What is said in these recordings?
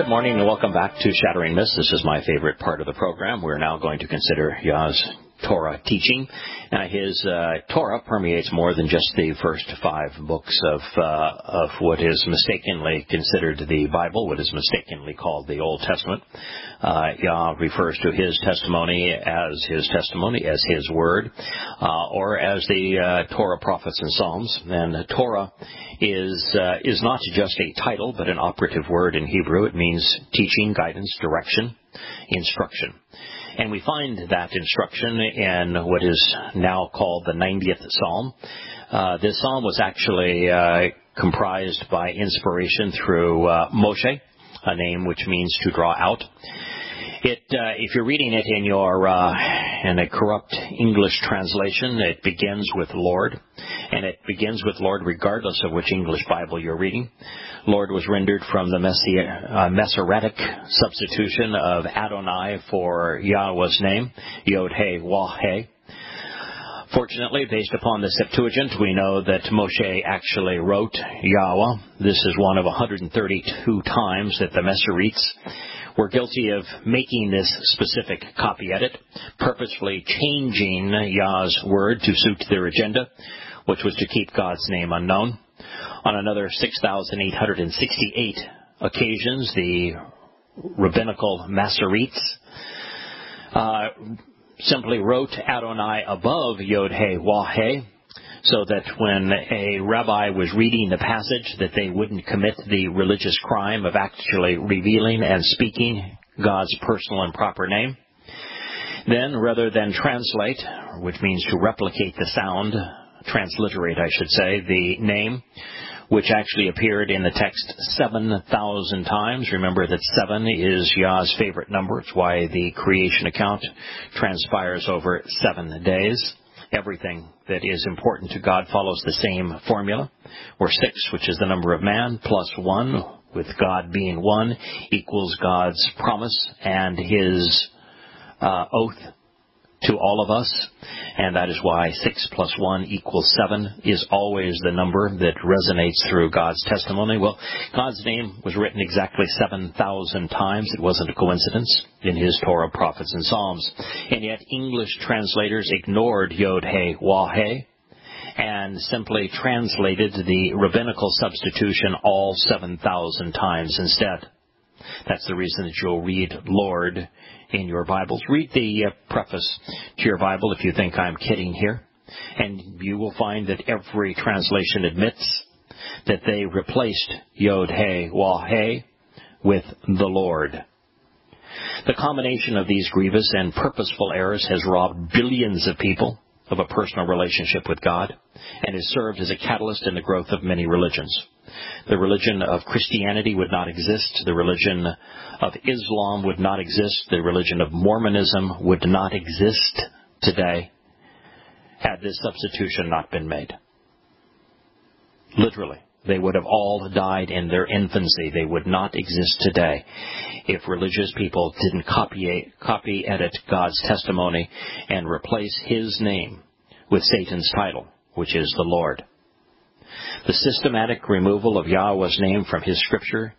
morning and welcome back to Shattering Myths. This is my favorite part of the program. We're now going to consider Yah's Torah teaching. His Torah permeates more than just the first 5 books of what is mistakenly considered the Bible, what is mistakenly called the Old Testament. Yah refers to his testimony, as his word, or as the Torah, prophets, and Psalms. And Torah is not just a title, but an operative word in Hebrew. It means teaching, guidance, direction, instruction. And we find that instruction in what is now called the 90th Psalm. This psalm was actually comprised by inspiration through Moshe, a name which means to draw out. If you're reading it in a corrupt English translation, it begins with Lord, and it begins with Lord regardless of which English Bible you're reading. Lord was rendered from the Masoretic substitution of Adonai for Yahweh's name, Yod-Heh-Wah-Heh. Fortunately, based upon the Septuagint, we know that Moshe actually wrote Yahweh. This is one of 132 times that the Masoretes were guilty of making this specific copy edit, purposefully changing Yah's word to suit their agenda, which was to keep God's name unknown. On another 6,868 occasions, the rabbinical Masoretes simply wrote Adonai above Yod-Heh-Wah-Heh, so that when a rabbi was reading the passage, that they wouldn't commit the religious crime of actually revealing and speaking God's personal and proper name. Then, rather than translate, which means to replicate the sound, transliterate, I should say, the name, which actually appeared in the text 7,000 times. Remember that 7 is Yah's favorite number. It's why the creation account transpires over 7 days. Everything that is important to God follows the same formula, where 6, which is the number of man, plus 1, with God being 1, equals God's promise and his oath to all of us. And that is why 6 plus 1 equals 7 is always the number that resonates through God's testimony. Well, God's name was written exactly 7,000 times. It wasn't a coincidence in his Torah, prophets, and Psalms. And yet English translators ignored Yod-Heh-Wah-Heh and simply translated the rabbinical substitution all 7,000 times instead. That's the reason that you'll read Lord in your Bibles. Read the preface to your Bible if you think I'm kidding here. And you will find that every translation admits that they replaced Yod-Heh-Wah-Heh with the Lord. The combination of these grievous and purposeful errors has robbed billions of people of a personal relationship with God and has served as a catalyst in the growth of many religions. The religion of Christianity would not exist. The religion of Islam would not exist. The religion of Mormonism would not exist today had this substitution not been made. Literally, they would have all died in their infancy. They would not exist today if religious people didn't copy edit God's testimony and replace his name with Satan's title, which is the Lord. The systematic removal of Yahweh's name from his scripture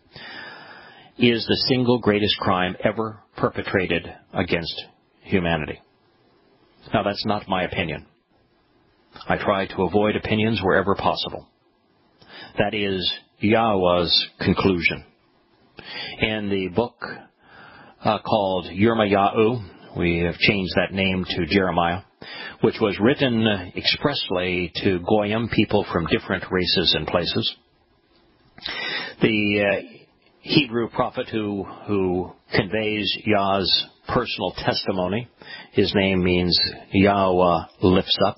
is the single greatest crime ever perpetrated against humanity. Now, that's not my opinion. I try to avoid opinions wherever possible. That is Yahweh's conclusion. In the book called Yirmiyahu, we have changed that name to Jeremiah, which was written expressly to Goyim, people from different races and places. The Hebrew prophet who conveys Yah's personal testimony, his name means Yahweh lifts up,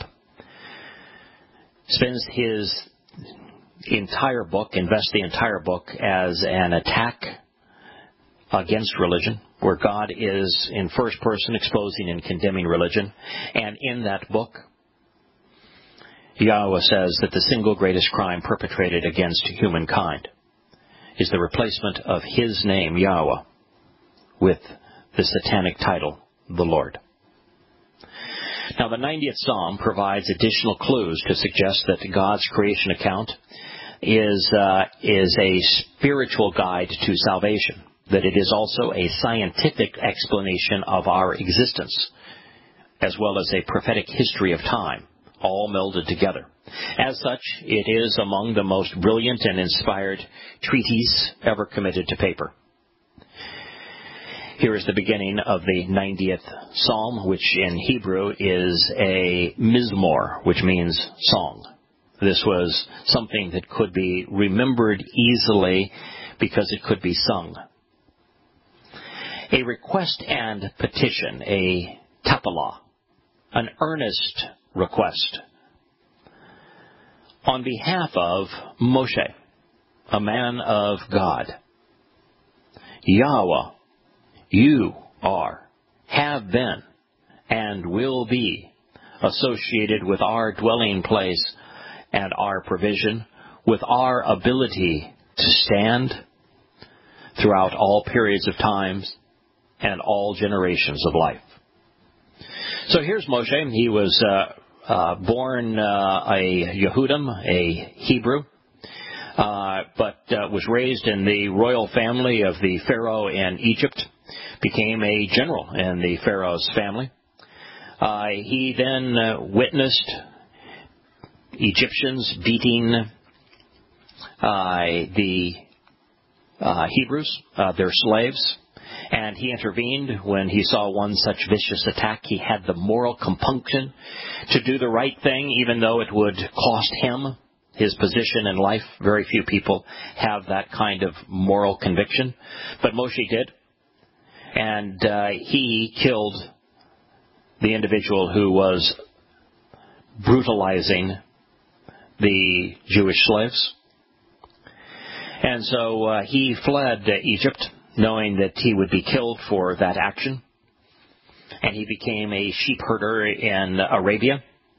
spends his entire book, invests the entire book as an attack against religion, where God is in first person exposing and condemning religion. And in that book, Yahweh says that the single greatest crime perpetrated against humankind is the replacement of his name, Yahweh, with the satanic title, the Lord. Now, the 90th Psalm provides additional clues to suggest that God's creation account is a spiritual guide to salvation. that it is also a scientific explanation of our existence, as well as a prophetic history of time, all melded together. As such, it is among the most brilliant and inspired treatises ever committed to paper. Here is the beginning of the 90th Psalm, which in Hebrew is a mizmor, which means song. This was something that could be remembered easily because it could be sung. A request and petition, a tappelah, an earnest request on behalf of Moshe, a man of God. Yahweh, you are, have been, and will be associated with our dwelling place and our provision, with our ability to stand throughout all periods of times and all generations of life. So here's Moshe. He was born a Yehudim, a Hebrew, but was raised in the royal family of the Pharaoh in Egypt, became a general in the Pharaoh's family. He then witnessed Egyptians beating the Hebrews, their slaves, and he intervened when he saw one such vicious attack. He had the moral compunction to do the right thing, even though it would cost him his position in life. Very few people have that kind of moral conviction, but Moshe did, and he killed the individual who was brutalizing the Jewish slaves. And so he fled Egypt, knowing that he would be killed for that action. And he became a sheep herder in Arabia.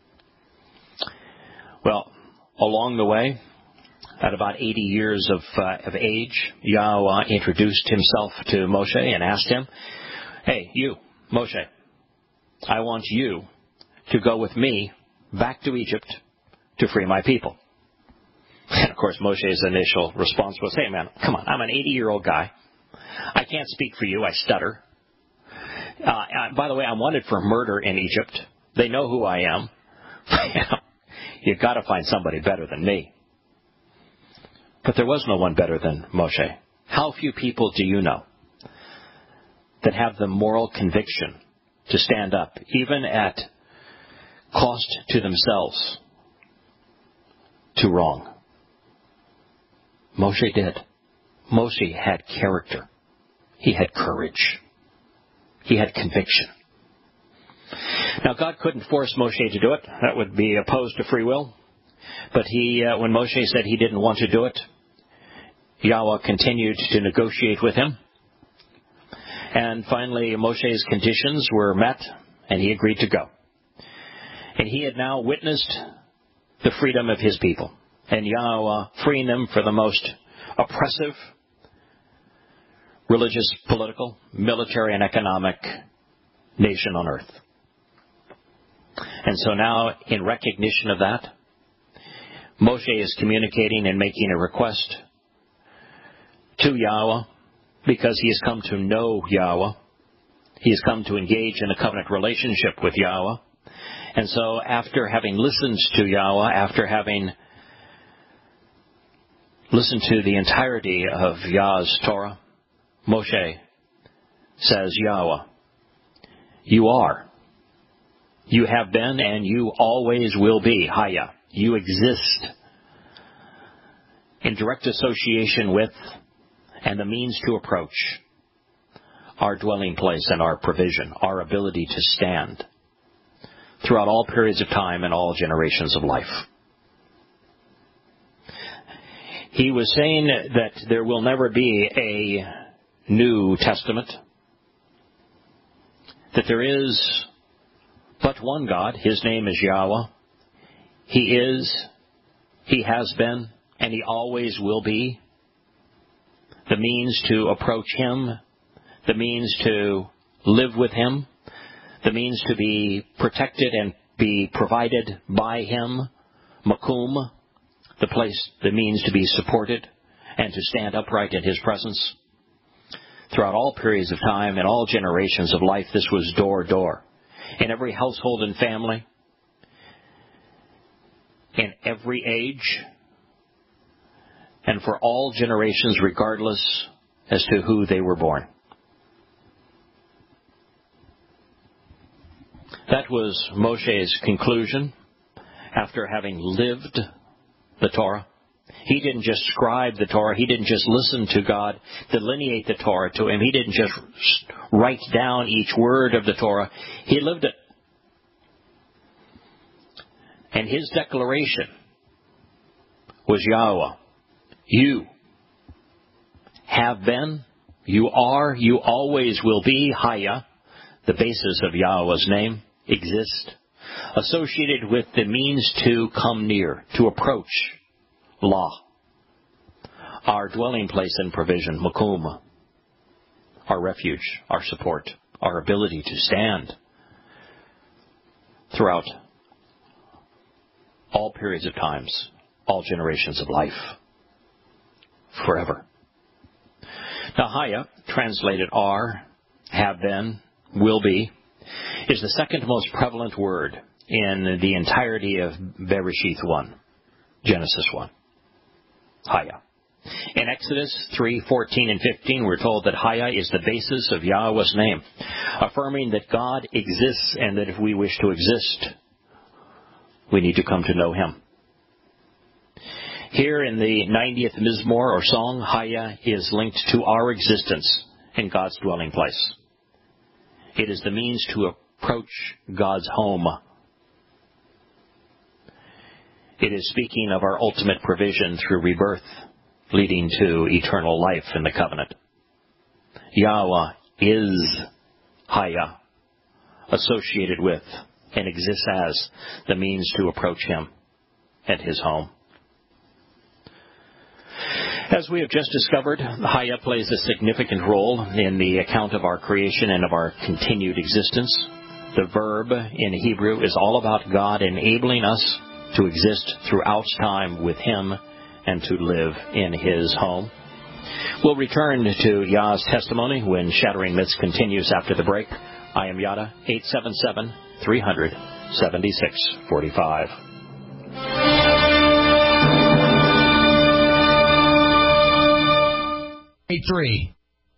Well, along the way, at about 80 years of age, Yahweh introduced himself to Moshe and asked him, "Hey, you, Moshe, I want you to go with me back to Egypt to free my people." And of course, Moshe's initial response was, "Hey man, come on, I'm an 80-year-old guy. I can't speak for you, I stutter. By the way, I'm wanted for murder in Egypt. They know who I am. You've got to find somebody better than me." But there was no one better than Moshe. How few people do you know that have the moral conviction to stand up, even at cost to themselves, to wrong? Moshe did. Moshe had character. He had courage. He had conviction. Now, God couldn't force Moshe to do it. That would be opposed to free will. But when Moshe said he didn't want to do it, Yahweh continued to negotiate with him. And finally, Moshe's conditions were met, and he agreed to go. And he had now witnessed the freedom of his people, and Yahweh freeing them from the most oppressive religious, political, military, and economic nation on earth. And so now, in recognition of that, Moshe is communicating and making a request to Yahweh, because he has come to know Yahweh. He has come to engage in a covenant relationship with Yahweh. And so after having listened to Yahweh, after having listened to the entirety of Yah's Torah, Moshe says, "Yahweh, you are. You have been and you always will be. Haya. You exist in direct association with and the means to approach our dwelling place and our provision, our ability to stand throughout all periods of time and all generations of life." He was saying that there will never be a New Testament, that there is but one God. His name is Yahweh. He is, He has been, and He always will be the means to approach Him, the means to live with Him, the means to be protected and be provided by Him, Makum, the place, the means to be supported and to stand upright in His presence. Throughout all periods of time and all generations of life, this was door. In every household and family, in every age, and for all generations, regardless as to who they were born. That was Moshe's conclusion after having lived the Torah. He didn't just scribe the Torah. He didn't just listen to God delineate the Torah to him. He didn't just write down each word of the Torah. He lived it. And his declaration was Yahweh. You have been, you are, you always will be, Haya, the basis of Yahweh's name, exist, associated with the means to come near, to approach, law, our dwelling place and provision, makum, our refuge, our support, our ability to stand throughout all periods of times, all generations of life, forever. Now, Haya, translated are, have been, will be, is the second most prevalent word in the entirety of Bereshith 1, Genesis 1. Haya. In Exodus 3:14 and 15, we're told that Haya is the basis of Yahweh's name, affirming that God exists and that if we wish to exist, we need to come to know Him. Here in the 90th Mizmor or song, Haya is linked to our existence in God's dwelling place. It is the means to approach God's home. It is speaking of our ultimate provision through rebirth, leading to eternal life in the covenant. Yahweh is Haya, associated with and exists as the means to approach Him at His home. As we have just discovered, Haya plays a significant role in the account of our creation and of our continued existence. The verb in Hebrew is all about God enabling us to exist throughout time with Him and to live in His home. We'll return to Yah's testimony when Shattering Myths continues after the break. I am Yada, 877-300-7645. 83.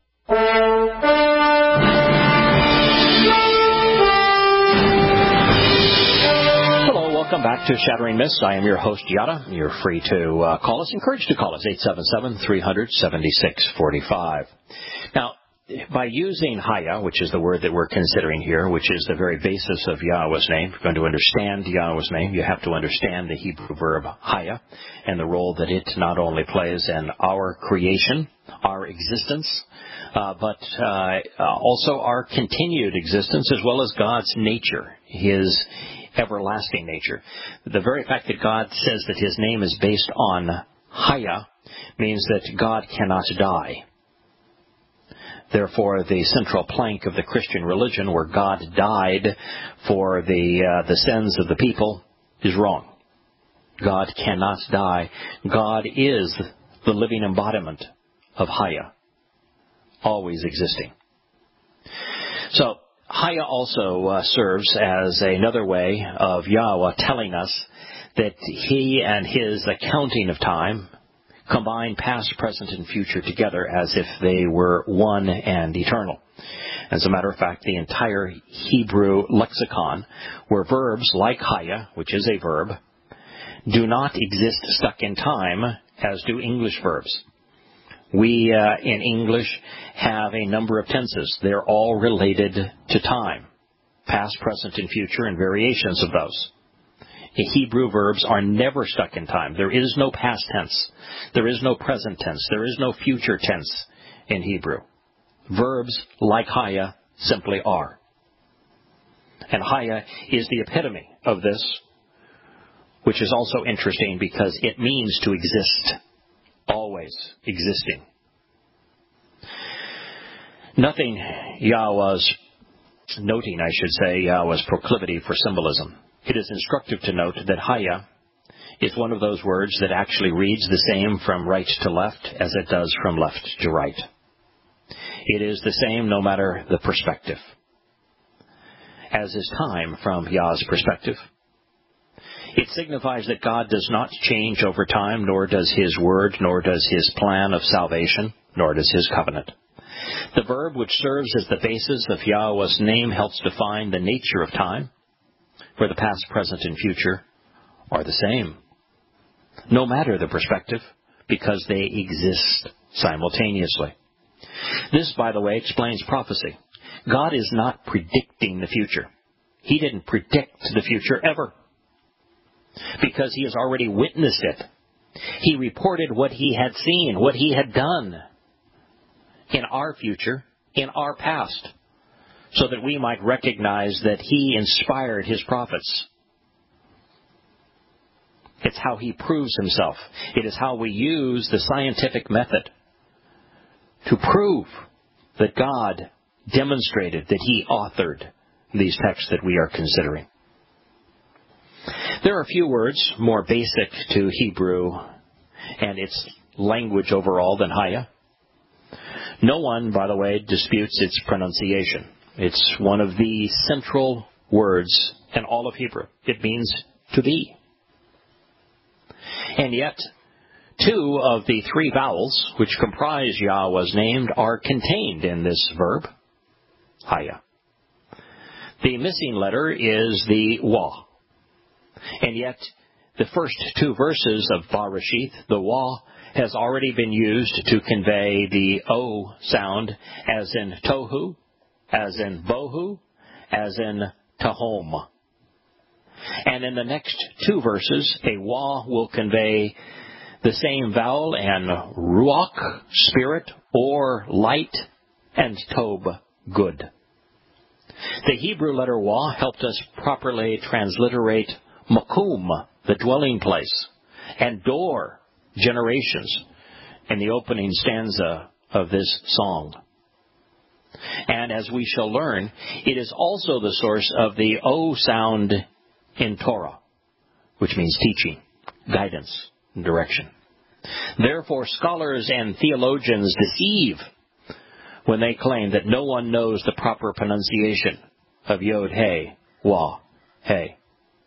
Hello, welcome back to Shattering Myths. I am your host, Yada. You're free to call us. Encouraged to call us, 877-300-7645. Now, by using Haya, which is the word that we're considering here, which is the very basis of Yahweh's name, if you're going to understand Yahweh's name, you have to understand the Hebrew verb Haya and the role that it not only plays in our creation, our existence, but also our continued existence, as well as God's nature, His everlasting nature. The very fact that God says that His name is based on Haya means that God cannot die. Therefore, the central plank of the Christian religion, where God died for the sins of the people, is wrong. God cannot die. God is the living embodiment of Haya, always existing. So, Haya also serves as another way of Yahweh telling us that He and His accounting of time combine past, present, and future together as if they were one and eternal. As a matter of fact, the entire Hebrew lexicon, where verbs like Haya, which is a verb, do not exist stuck in time as do English verbs. We, in English, have a number of tenses. They're all related to time, past, present, and future, and variations of those. The Hebrew verbs are never stuck in time. There is no past tense. There is no present tense. There is no future tense in Hebrew. Verbs, like Haya, simply are. And Haya is the epitome of this, which is also interesting because it means to exist, always existing. Nothing Yahweh's noting, I should say, Yahweh's proclivity for symbolism. It is instructive to note that Haya is one of those words that actually reads the same from right to left as it does from left to right. It is the same no matter the perspective. As is time from Yah's perspective. It signifies that God does not change over time, nor does His word, nor does His plan of salvation, nor does His covenant. The verb which serves as the basis of Yahweh's name helps define the nature of time, for the past, present, and future are the same, no matter the perspective, because they exist simultaneously. This, by the way, explains prophecy. God is not predicting the future. He didn't predict the future ever, because He has already witnessed it. He reported what He had seen, what He had done in our future, in our past, so that we might recognize that He inspired His prophets. It's how He proves Himself. It is how we use the scientific method to prove that God demonstrated that He authored these texts that we are considering. There are a few words more basic to Hebrew and its language overall than Haya. No one, by the way, disputes its pronunciation. It's one of the central words in all of Hebrew. It means to be. And yet, two of the three vowels which comprise Yahweh's name are contained in this verb, Haya. The missing letter is the Wa. And yet, the first two verses of Barashith, the Wa, has already been used to convey the O sound, as in Tohu, as in Bohu, as in Tahom. And in the next two verses, a Wa will convey the same vowel and Ruach, spirit, or light, and Tob, good. The Hebrew letter Wa helped us properly transliterate Makum, the dwelling place, and Dor, generations, in the opening stanza of this song. And as we shall learn, it is also the source of the O sound in Torah, which means teaching, guidance, and direction. Therefore, scholars and theologians deceive when they claim that no one knows the proper pronunciation of Yod-He, Wah-He.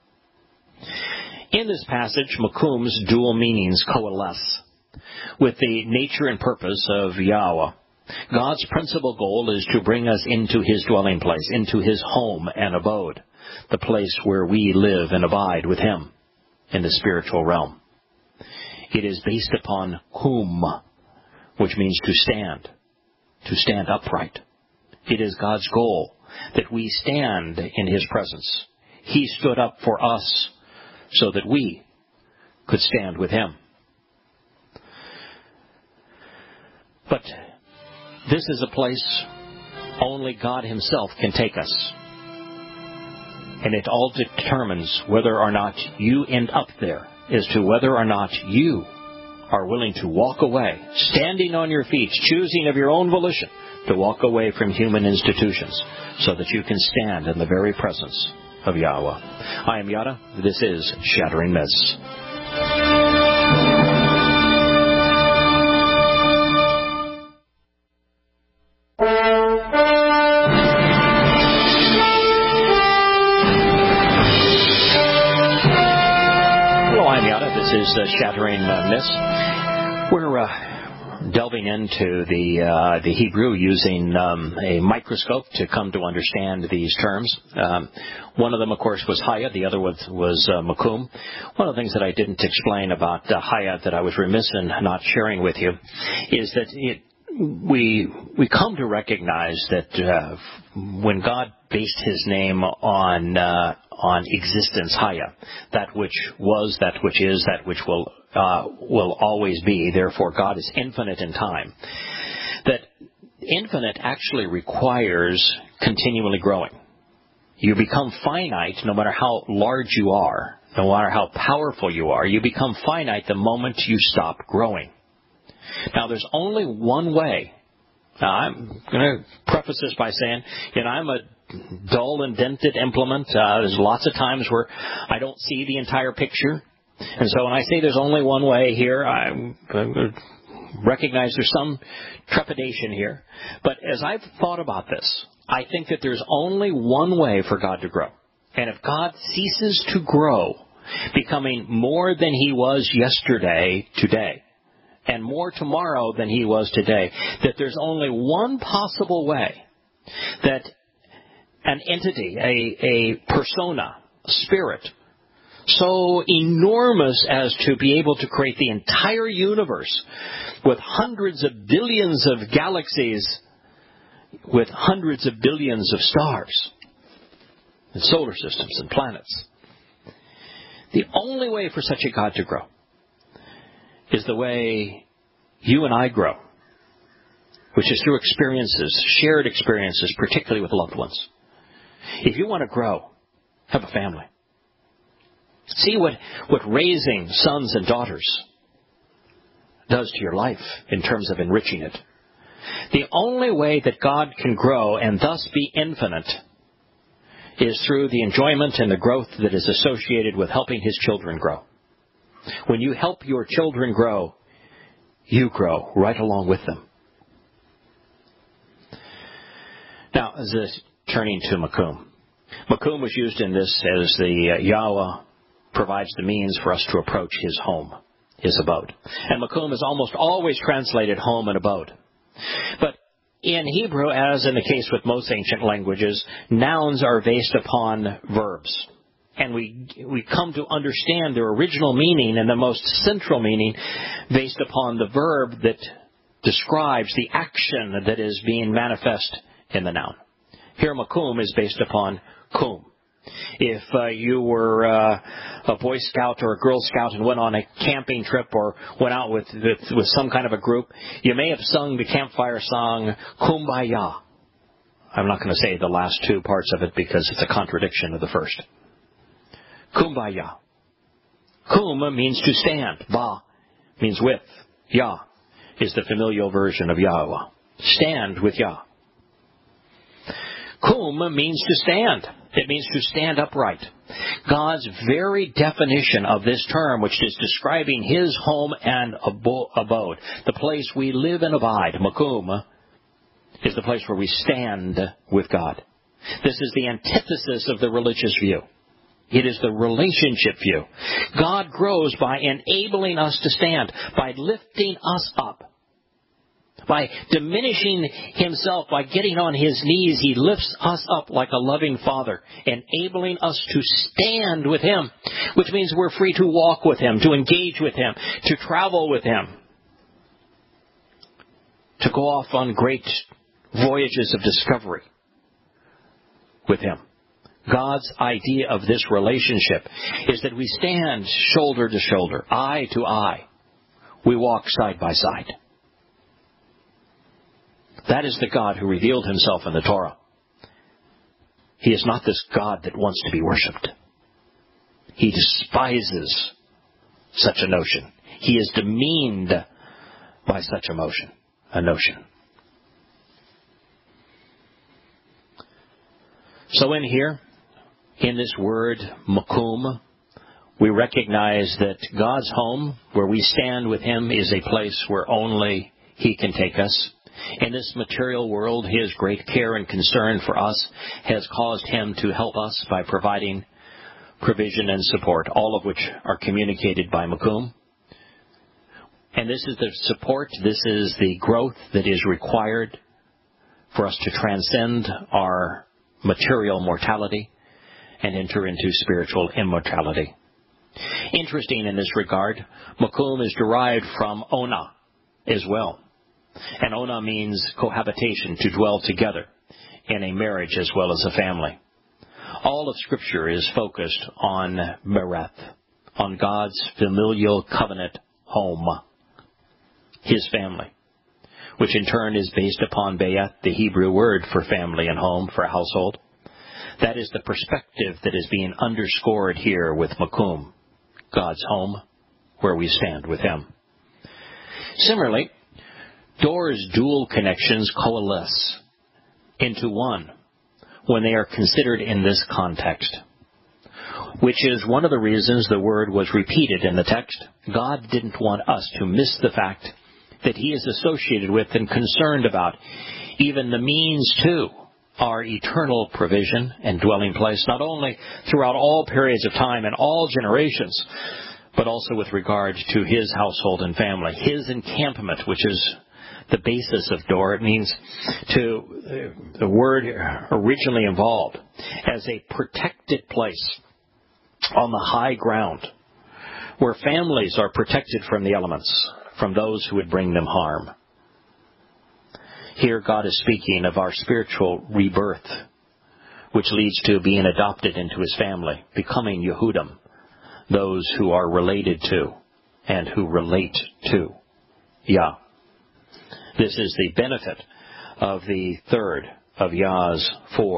In this passage, Makum's dual meanings coalesce with the nature and purpose of Yahweh. God's principal goal is to bring us into His dwelling place, into His home and abode, the place where we live and abide with Him in the spiritual realm. It is based upon Kum, which means to stand upright. It is God's goal that we stand in His presence. He stood up for us so that we could stand with Him. But this is a place only God Himself can take us. And it all determines whether or not you end up there, as to whether or not you are willing to walk away, standing on your feet, choosing of your own volition to walk away from human institutions so that you can stand in the very presence of Yahweh. I am Yada. This is Shattering Myths. This is Shattering Myths. We're delving into the Hebrew using a microscope to come to understand these terms. One of them, of course, was Haya. The other was Makum. One of the things that I didn't explain about Haya that I was remiss in not sharing with you is that we come to recognize that when God based His name on existence, Haya, that which was, that which is, that which will always be. Therefore, God is infinite in time. That infinite actually requires continually growing. You become finite no matter how large you are, no matter how powerful you are. You become finite the moment you stop growing. Now, there's only one way. Now, I'm going to preface this by saying, I'm a dull and dented implement. There's lots of times where I don't see the entire picture. And so when I say there's only one way here, I'm going to recognize there's some trepidation here. But as I've thought about this, I think that there's only one way for God to grow. And if God ceases to grow, becoming more than he was yesterday, today, and more tomorrow than he was today, that there's only one possible way that an entity, a persona, a spirit, so enormous as to be able to create the entire universe with hundreds of billions of galaxies, with hundreds of billions of stars and solar systems and planets. The only way for such a God to grow is the way you and I grow, which is through experiences, shared experiences, particularly with loved ones. If you want to grow, have a family. See what raising sons and daughters does to your life in terms of enriching it. The only way that God can grow and thus be infinite is through the enjoyment and the growth that is associated with helping his children grow. When you help your children grow, you grow right along with them. Now, as this turning to Makum. Makum was used in this as the Yahweh provides the means for us to approach his home, his abode. And Makum is almost always translated home and abode. But in Hebrew, as in the case with most ancient languages, nouns are based upon verbs. And we come to understand their original meaning and the most central meaning based upon the verb that describes the action that is being manifest in the noun. Here, Makum is based upon kum. If you were a Boy Scout or a Girl Scout and went on a camping trip or went out with some kind of a group, you may have sung the campfire song, Kumbaya. I'm not going to say the last two parts of it because it's a contradiction of the first. Kumbaya. Kum means to stand. Ba means with. Yah is the familial version of Yahweh. Stand with Yah. Kum means to stand. It means to stand upright. God's very definition of this term, which is describing his home and abode, the place we live and abide, Makum, is the place where we stand with God. This is the antithesis of the religious view. It is the relationship view. God grows by enabling us to stand, by lifting us up. By diminishing himself, by getting on his knees, he lifts us up like a loving father, enabling us to stand with him, which means we're free to walk with him, to engage with him, to travel with him, to go off on great voyages of discovery with him. God's idea of this relationship is that we stand shoulder to shoulder, eye to eye. We walk side by side. That is the God who revealed himself in the Torah. He is not this God that wants to be worshipped. He despises such a notion. He is demeaned by such a notion. So in here, in this word, Makum, we recognize that God's home, where we stand with him, is a place where only he can take us. In this material world, his great care and concern for us has caused him to help us by providing provision and support, all of which are communicated by Makum. And this is the support, this is the growth that is required for us to transcend our material mortality and enter into spiritual immortality. Interesting in this regard, Makum is derived from Ona as well. And Ona means cohabitation, to dwell together in a marriage as well as a family. All of Scripture is focused on Bereth, on God's familial covenant home, his family, which in turn is based upon Be'eth, the Hebrew word for family and home, for household. That is the perspective that is being underscored here with Makum, God's home, where we stand with him. Similarly, doors' dual connections coalesce into one when they are considered in this context, which is one of the reasons the word was repeated in the text. God didn't want us to miss the fact that He is associated with and concerned about, even the means to our eternal provision and dwelling place, not only throughout all periods of time and all generations, but also with regard to His household and family, His encampment, which is the basis of door. It means the word originally involved as a protected place on the high ground, where families are protected from the elements, from those who would bring them harm. Here God is speaking of our spiritual rebirth, which leads to being adopted into His family, becoming Yehudim, those who are related to and who relate to Yah. This is the benefit of the third of Yah's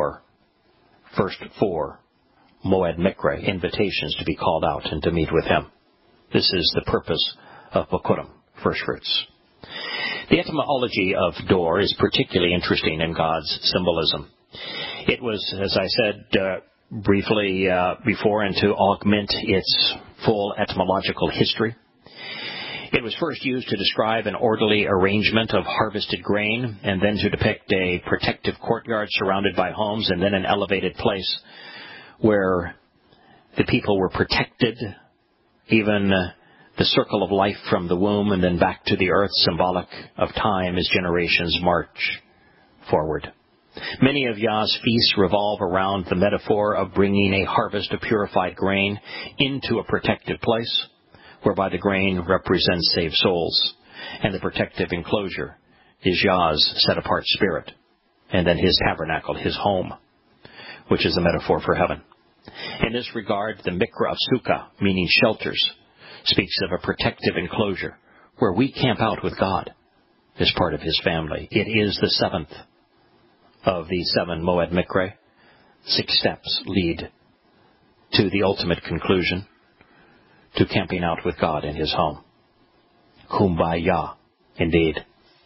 first four Moed Mikre, invitations to be called out and to meet with Him. This is the purpose of Bokurim, first fruits. The etymology of door is particularly interesting in God's symbolism. It was, as I said briefly before, and to augment its full etymological history, it was first used to describe an orderly arrangement of harvested grain, and then to depict a protective courtyard surrounded by homes, and then an elevated place where the people were protected, even the circle of life from the womb and then back to the earth, symbolic of time as generations march forward. Many of Yah's feasts revolve around the metaphor of bringing a harvest of purified grain into a protective place, whereby the grain represents saved souls, and the protective enclosure is Yah's set-apart spirit, and then His tabernacle, His home, which is a metaphor for heaven. In this regard, the Mikra of Sukkah, meaning shelters, speaks of a protective enclosure where we camp out with God as part of His family. It is the seventh of the 7 Moed Mikre. 6 steps lead to the ultimate conclusion, to camping out with God in His home. Kumbaya, indeed.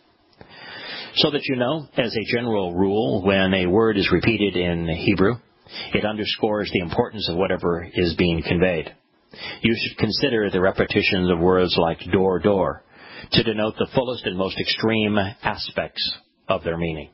So that you know, as a general rule, when a word is repeated in Hebrew, it underscores the importance of whatever is being conveyed. You should consider the repetitions of words like door, door, to denote the fullest and most extreme aspects of their meaning.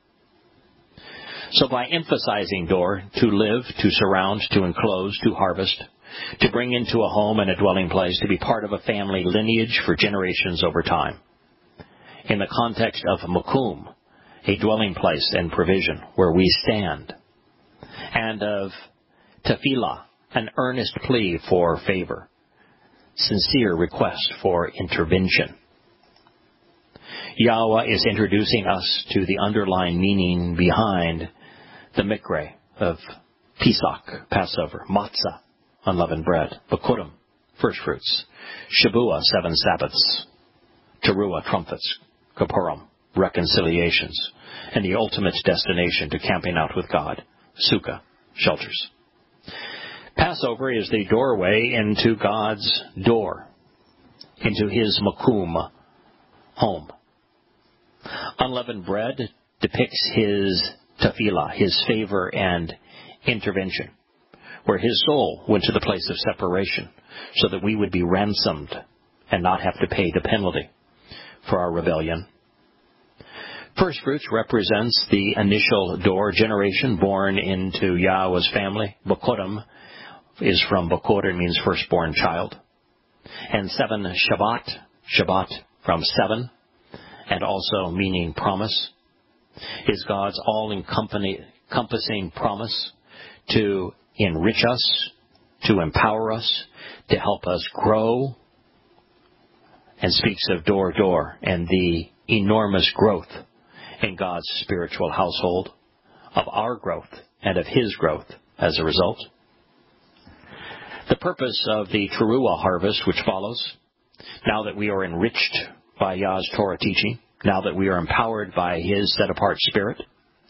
So by emphasizing door, to live, to surround, to enclose, to harvest, to bring into a home and a dwelling place, to be part of a family lineage for generations over time. In the context of Makum, a dwelling place and provision where we stand, and of Tefillah, an earnest plea for favor, sincere request for intervention. Yahweh is introducing us to the underlying meaning behind the Mikre of Pesach, Passover, Matzah, unleavened bread, Bokurim, first fruits, Shavua, 7 Sabbaths, Teruah, trumpets, Kippurim, reconciliations, and the ultimate destination to camping out with God, Sukkah, shelters. Passover is the doorway into God's door, into His Makum, home. Unleavened bread depicts His tefillah, His favor and intervention, where His soul went to the place of separation so that we would be ransomed and not have to pay the penalty for our rebellion. First fruits represents the initial door generation born into Yahweh's family. Bokurim is from Bokur, it means firstborn child. And 7 Shabbat from 7, and also meaning promise, is God's all-encompassing promise to enrich us, to empower us, to help us grow, and speaks of door, and the enormous growth in God's spiritual household, of our growth and of His growth as a result. The purpose of the Teruah harvest, which follows, now that we are enriched by Yah's Torah teaching, now that we are empowered by His set-apart spirit,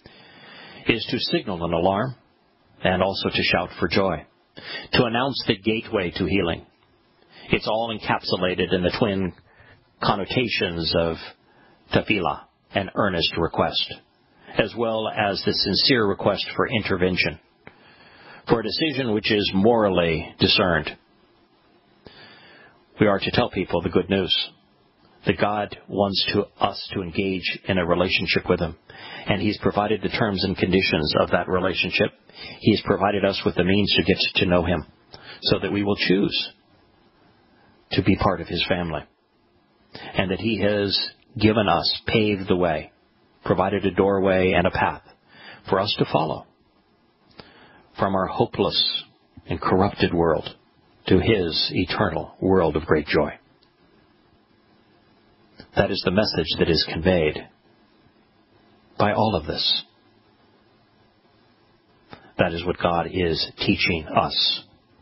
is to signal an alarm and also to shout for joy, to announce the gateway to healing. It's all encapsulated in the twin connotations of tefillah, an earnest request, as well as the sincere request for intervention, for a decision which is morally discerned. We are to tell people the good news, that God wants us to engage in a relationship with Him. And He's provided the terms and conditions of that relationship. He's provided us with the means to get to know Him so that we will choose to be part of His family. And that He has given us, paved the way, provided a doorway and a path for us to follow from our hopeless and corrupted world to His eternal world of great joy. That is the message that is conveyed by all of this. That is what God is teaching us.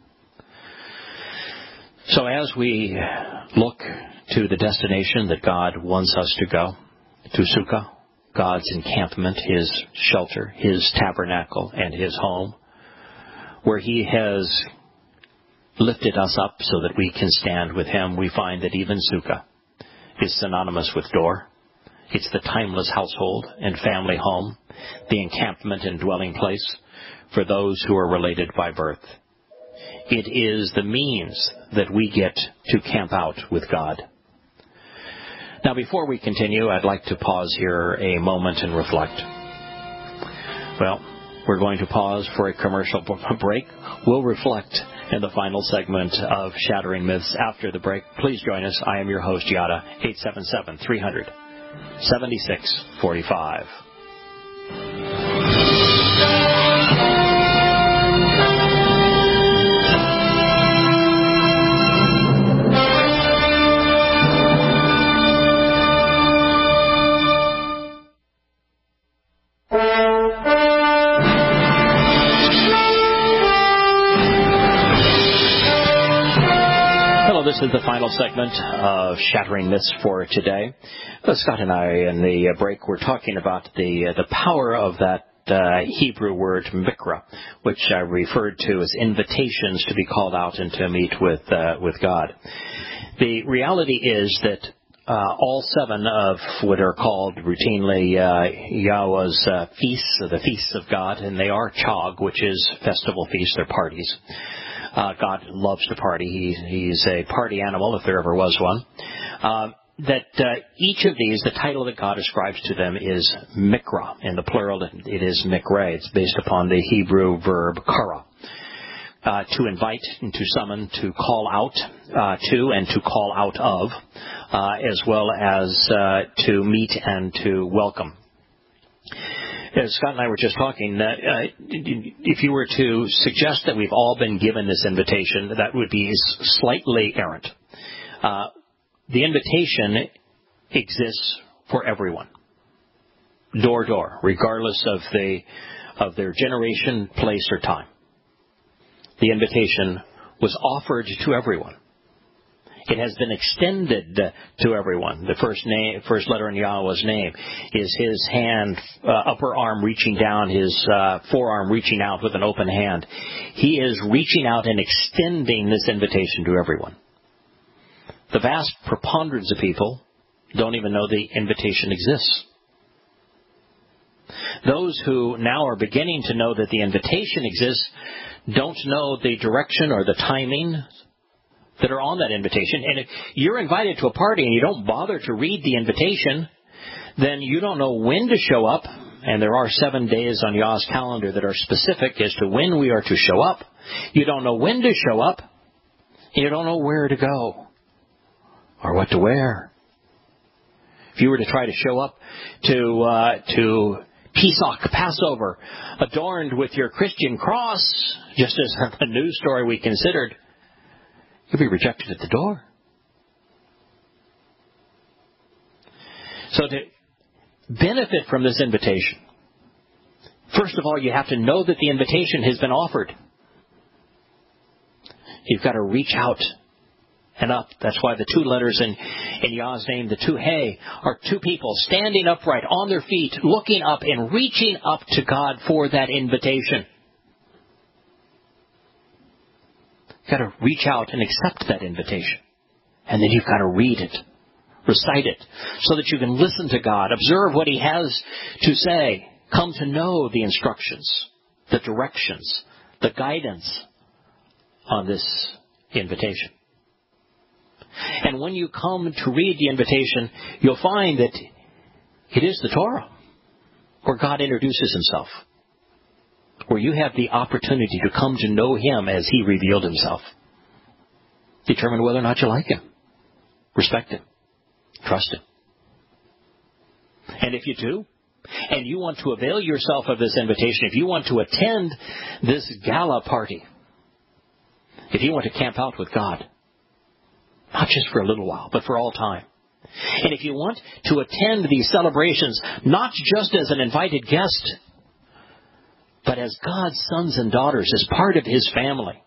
So as we look to the destination that God wants us to go, to Sukkah, God's encampment, His shelter, His tabernacle, and His home, where He has lifted us up so that we can stand with Him, we find that even Sukkah is synonymous with door. It's the timeless household and family home, the encampment and dwelling place for those who are related by birth. It is the means that we get to camp out with God. Now, before we continue, I'd like to pause here a moment and reflect. Well, we're going to pause for a commercial break. We'll reflect in the final segment of Shattering Myths after the break. Please join us. I am your host, Yada, 877-300-7645. This is the final segment of Shattering Myths for today. Scott and I, in the break, were talking about the power of that Hebrew word mikra, which I referred to as invitations to be called out and to meet with God. The reality is that all 7 of what are called routinely Yahweh's feasts, or the feasts of God, and they are Chag, which is festival feasts, they're parties. God loves to party. He's a party animal, if there ever was one. Each of these, the title that God ascribes to them is mikra. In the plural, it is mikra. It's based upon the Hebrew verb kara. To invite and to summon, to call out to and to call out of, as well as to meet and to welcome. As Scott and I were just talking, if you were to suggest that we've all been given this invitation, that would be slightly errant. The invitation exists for everyone, door to door, regardless of their generation, place, or time. The invitation was offered to everyone. It has been extended to everyone. The first letter in Yahweh's name is His hand, upper arm reaching down, His forearm reaching out with an open hand. He is reaching out and extending this invitation to everyone. The vast preponderance of people don't even know the invitation exists. Those who now are beginning to know that the invitation exists don't know the direction or the timing that are on that invitation. And if you're invited to a party and you don't bother to read the invitation, then you don't know when to show up. And there are 7 days on Yah's calendar that are specific as to when we are to show up. You don't know when to show up. You don't know where to go or what to wear. If you were to try to show up to Pesach, Passover, adorned with your Christian cross, just as the news story we considered, you'll be rejected at the door. So to benefit from this invitation, first of all, you have to know that the invitation has been offered. You've got to reach out and up. That's why the 2 letters in Yah's name, the 2 Hey, are 2 people standing upright on their feet, looking up and reaching up to God for that invitation. You've got to reach out and accept that invitation. And then you've got to read it, recite it, so that you can listen to God, observe what He has to say, come to know the instructions, the directions, the guidance on this invitation. And when you come to read the invitation, you'll find that it is the Torah, where God introduces himself, where you have the opportunity to come to know him as he revealed himself. Determine whether or not you like him. Respect him. Trust him. And if you do, and you want to avail yourself of this invitation, if you want to attend this gala party, if you want to camp out with God, not just for a little while, but for all time, and if you want to attend these celebrations, not just as an invited guest, but as God's sons and daughters, as part of his family,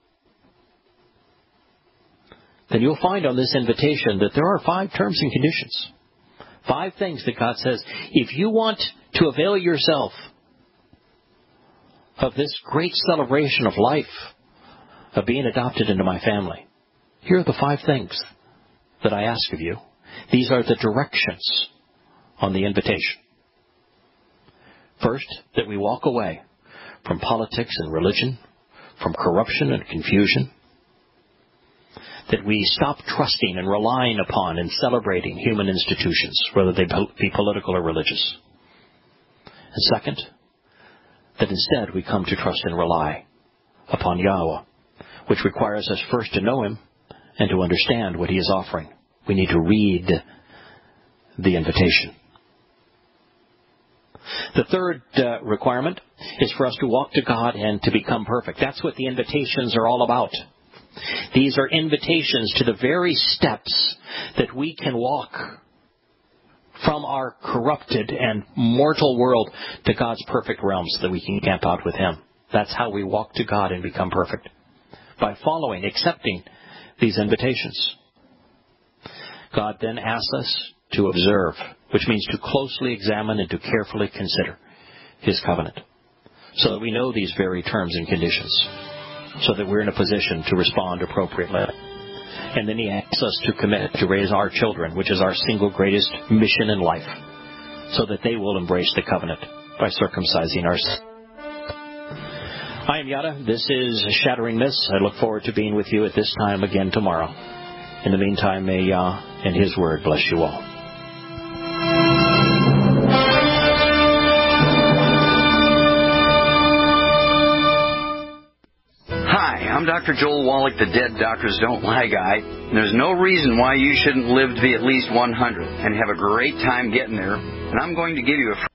then you'll find on this invitation that there are 5 terms and conditions. 5 things that God says, if you want to avail yourself of this great celebration of life, of being adopted into my family, here are the 5 things that I ask of you. These are the directions on the invitation. First, that we walk away from politics and religion, from corruption and confusion, that we stop trusting and relying upon and celebrating human institutions, whether they be political or religious. And second, that instead we come to trust and rely upon Yahweh, which requires us first to know him and to understand what he is offering. We need to read the invitation. The third requirement is for us to walk to God and to become perfect. That's what the invitations are all about. These are invitations to the very steps that we can walk from our corrupted and mortal world to God's perfect realm so that we can camp out with him. That's how we walk to God and become perfect. By following, accepting these invitations. God then asks us to observe, which means to closely examine and to carefully consider his covenant, so that we know these very terms and conditions, so that we're in a position to respond appropriately. And then he asks us to commit to raise our children, which is our single greatest mission in life, so that they will embrace the covenant by circumcising our sons. I am Yada. This is Shattering Myths. I look forward to being with you at this time again tomorrow. In the meantime, may Yah and his word bless you all. Hi, I'm Dr. Joel Wallach, the Dead Doctors Don't Lie guy. There's no reason why you shouldn't live to be at least 100 and have a great time getting there. And I'm going to give you a